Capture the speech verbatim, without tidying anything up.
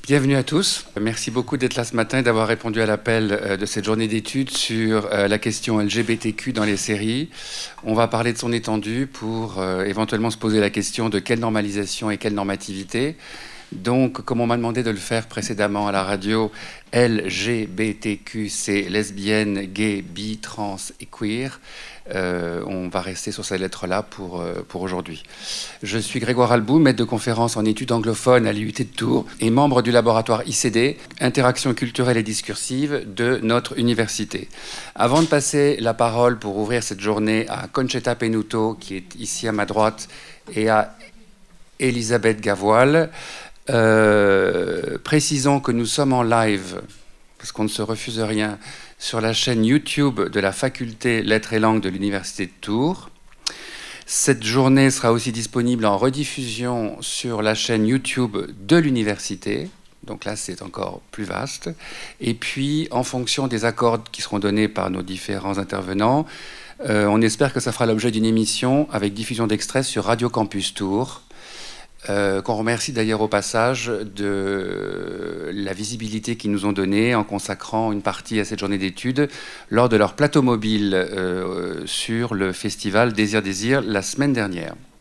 Bienvenue à tous. Merci beaucoup d'être là ce matin et d'avoir répondu à l'appel de cette journée d'études sur la question L G B T Q dans les séries. On va parler de son étendue pour euh, éventuellement se poser la question de quelle normalisation et quelle normativité. Donc, comme on m'a demandé de le faire précédemment à la radio, L G B T Q, c'est lesbienne, gay, bi, trans et queer. Euh, on va rester sur ces lettres-là pour, euh, pour aujourd'hui. Je suis Grégoire Albou, maître de conférence en études anglophones à l'I U T de Tours et membre du laboratoire I C D, Interaction culturelle et discursive de notre université. Avant de passer la parole pour ouvrir cette journée à Concetta Penuto, qui est ici à ma droite, et à Elisabeth Gavoil, euh, précisons que nous sommes en live, parce qu'on ne se refuse rien, sur la chaîne YouTube de la faculté Lettres et Langues de l'Université de Tours. Cette journée sera aussi disponible en rediffusion sur la chaîne YouTube de l'université. Donc là, c'est encore plus vaste. Et puis, en fonction des accords qui seront donnés par nos différents intervenants, euh, on espère que ça fera l'objet d'une émission avec diffusion d'extraits sur Radio Campus Tours. Euh, qu'on remercie d'ailleurs au passage de la visibilité qu'ils nous ont donnée en consacrant une partie à cette journée d'études lors de leur plateau mobile euh, sur le festival Désir Désir la semaine dernière.